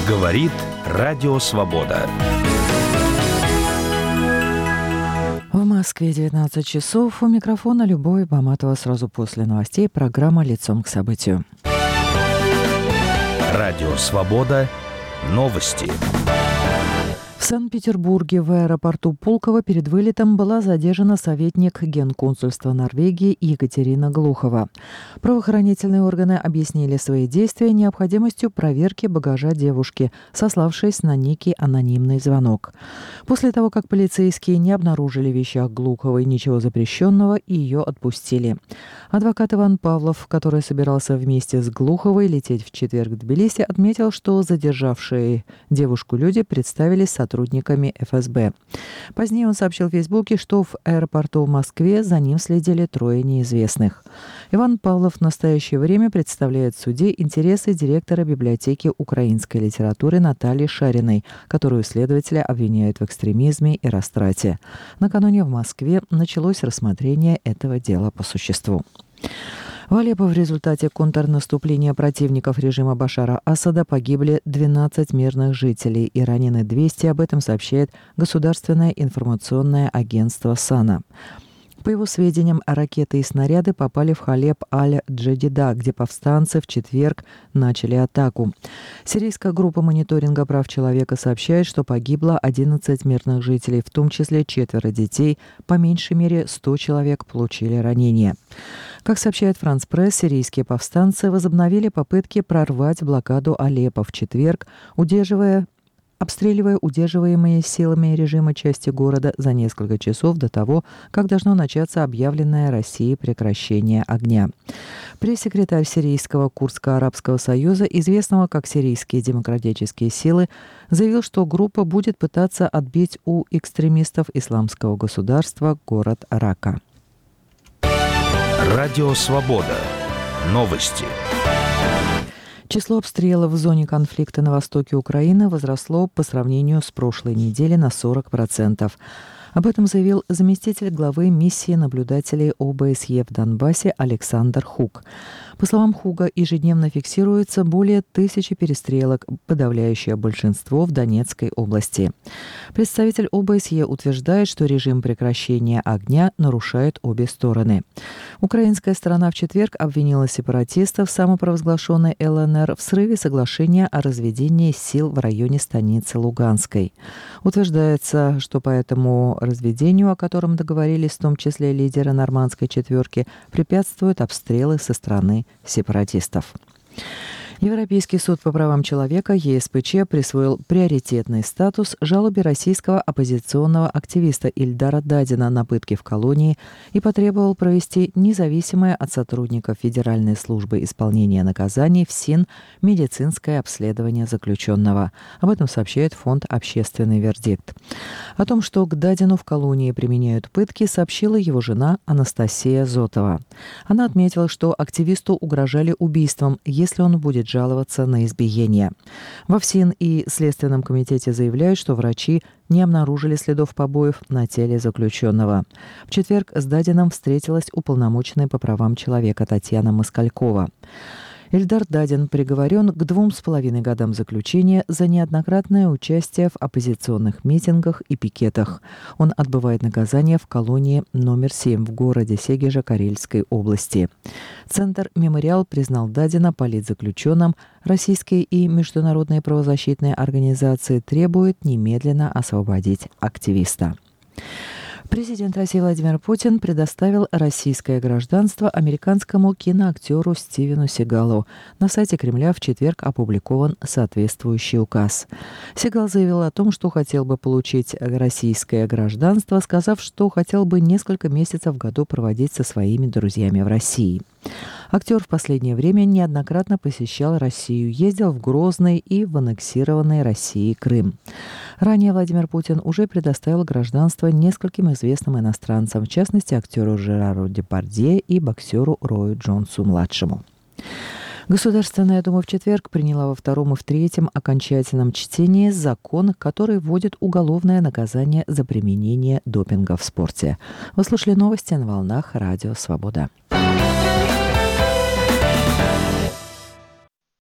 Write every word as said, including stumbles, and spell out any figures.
Говорит Радио Свобода. В Москве девятнадцать часов. У микрофона Любовь Баматова. Сразу после новостей программа «Лицом к событию». Радио Свобода. Новости. В Санкт-Петербурге в аэропорту Пулково перед вылетом была задержана советник Генконсульства Норвегии Екатерина Глухова. Правоохранительные органы объяснили свои действия необходимостью проверки багажа девушки, сославшись на некий анонимный звонок. После того, как полицейские не обнаружили в вещах Глуховой ничего запрещенного, ее отпустили. Адвокат Иван Павлов, который собирался вместе с Глуховой лететь в четверг в Тбилиси, отметил, что задержавшие девушку люди представились сотрудниками сотрудниками эф эс бэ. Позднее он сообщил в Фейсбуке, что в аэропорту в Москве за ним следили трое неизвестных. Иван Павлов в настоящее время представляет в суде интересы директора библиотеки украинской литературы Натальи Шариной, которую следователи обвиняют в экстремизме и растрате. Накануне в Москве началось рассмотрение этого дела по существу. В Алеппо в результате контрнаступления противников режима Башара Асада погибли двенадцать мирных жителей и ранены двести, об этом сообщает Государственное информационное агентство САНА. По его сведениям, ракеты и снаряды попали в Халеб Аль-Джадида, где повстанцы в четверг начали атаку. Сирийская группа мониторинга прав человека сообщает, что погибло одиннадцать мирных жителей, в том числе четверо детей, по меньшей мере сто человек получили ранения. Как сообщает Франс Пресс, сирийские повстанцы возобновили попытки прорвать блокаду Алеппо в четверг, удерживая обстреливая удерживаемые силами режима части города за несколько часов до того, как должно начаться объявленное Россией прекращение огня. Пресс-секретарь Сирийского Курдско-Арабского союза, известного как Сирийские демократические силы, заявил, что группа будет пытаться отбить у экстремистов Исламского государства город Рака. Радио Свобода. Новости. Число обстрелов в зоне конфликта на востоке Украины возросло по сравнению с прошлой неделей на сорок процентов. Об этом заявил заместитель главы миссии наблюдателей о бэ эс е в Донбассе Александр Хук. По словам Хуга, ежедневно фиксируется более тысячи перестрелок, подавляющее большинство в Донецкой области. Представитель о бэ эс е утверждает, что режим прекращения огня нарушает обе стороны. Украинская сторона в четверг обвинила сепаратистов самопровозглашенной эл эн эр в срыве соглашения о разведении сил в районе станицы Луганской. Утверждается, что по этому разведению, о котором договорились в том числе лидеры нормандской четверки, препятствуют обстрелы со стороны сепаратистов. Европейский суд по правам человека е эс пэ че присвоил приоритетный статус жалобе российского оппозиционного активиста Ильдара Дадина на пытки в колонии и потребовал провести независимое от сотрудников Федеральной службы исполнения наказаний ФСИН медицинское обследование заключенного. Об этом сообщает фонд «Общественный вердикт». О том, что к Дадину в колонии применяют пытки, сообщила его жена Анастасия Зотова. Она отметила, что активисту угрожали убийством, если он будет жаловаться на избиение. Во ФСИН и Следственном комитете заявляют, что врачи не обнаружили следов побоев на теле заключенного. В четверг с Дадином встретилась уполномоченная по правам человека Татьяна Москалькова. Ильдар Дадин приговорен к двум с половиной годам заключения за неоднократное участие в оппозиционных митингах и пикетах. Он отбывает наказание в колонии номер семь в городе Сегежа Карельской области. Центр «Мемориал» признал Дадина политзаключенным. Российские и международные правозащитные организации требуют немедленно освободить активиста. Президент России Владимир Путин предоставил российское гражданство американскому киноактеру Стивену Сигалу. На сайте Кремля в четверг опубликован соответствующий указ. Сигал заявил о том, что хотел бы получить российское гражданство, сказав, что хотел бы несколько месяцев в году проводить со своими друзьями в России. Актер в последнее время неоднократно посещал Россию, ездил в Грозный и в аннексированный Россией Крым. Ранее Владимир Путин уже предоставил гражданство нескольким известным иностранцам, в частности, актеру Жерару Депардье и боксеру Рою Джонсу-младшему. Государственная Дума в четверг приняла во втором и в третьем окончательном чтении закон, который вводит уголовное наказание за применение допинга в спорте. Вы слушали новости на волнах Радио Свобода.